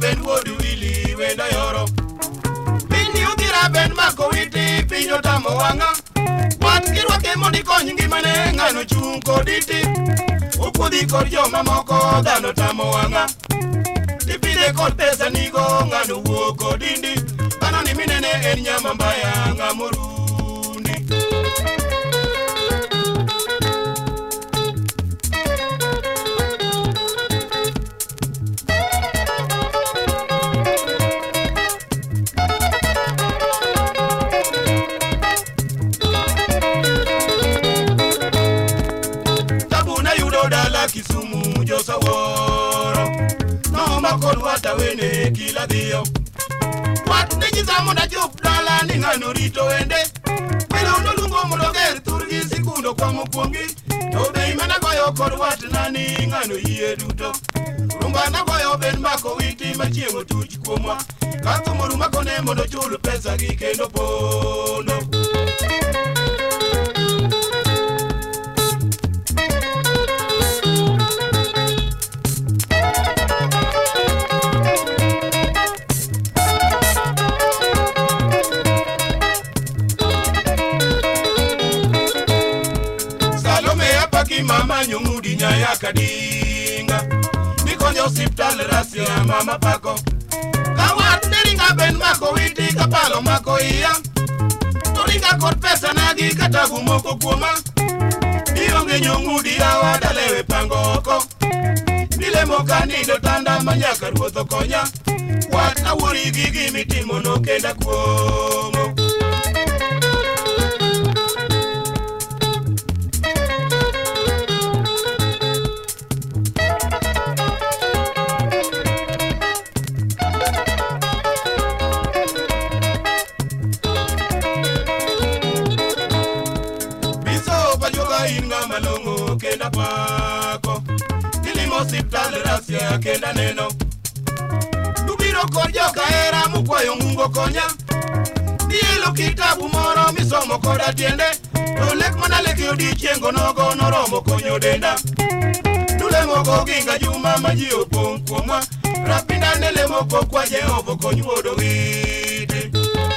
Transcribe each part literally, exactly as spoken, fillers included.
ben wodu wili wenda yoro Pini udira ben mako witi pinyo tamo wanga Wat kirwa ke modi konyi ngimane ngano chunko diti Ukudi kor joma moko dano tamo wanga Tipide kor pesa nigo ngano wuoko dindi Ano ni minene en nyama mbaya ngamurundi Kisumu Josaworo No makolu atawene kila dio Wat nijizamo na jup dala ni ngano rito wende Wilo nulungo muloger turgi sikundo kwa mkuongi Tobe imena goyo koru wat nani ngano iye duto Rumba na goyo ben mako witi machiengo tuchi kumwa Kato muru mako nemo no chulu pesa gikendo pono Mama nyumudi nyaya kadinga Nikonyo hospital rasia mama pako Kawat neringa ben mako witi kapalo mako iya Turinga kod pesa nagi katabu moko kuoma Nionge nyumudi awa dalewe pangoko Nile moka nido tanda manyaka ruotho konya Wat na wuri gigi mitimo no kenda kuomo Malongo kenda pako Nilimo siptal rasia kenda neno Lubiro korjo kaera mukwayo mungo konya Dielo kitabu moro misomo koda tiende Nolek manaleki odi chengo nogo noromo konyo denda Nulemo go ginga juma maji opong kuomwa Rapinda nelemo ko kwa Jehova konyuodo wite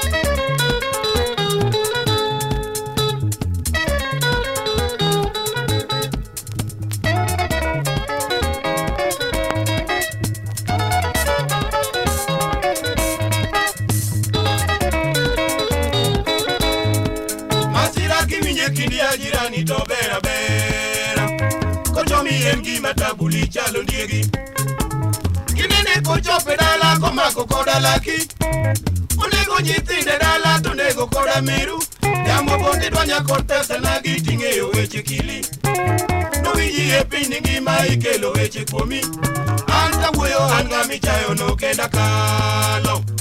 Kindi ajirani to bera bera Kocho mi engi matabuli chalo ndiegi Kinene kocho pedala komako koda laki Unego nyithinde dala to nego koda miru Jambo bondi dwanya kortesa nagi tingeyo weche kili Nuwiji e pini ngima ikelo weche komi Anta wuyo anga michayo no kenda kalo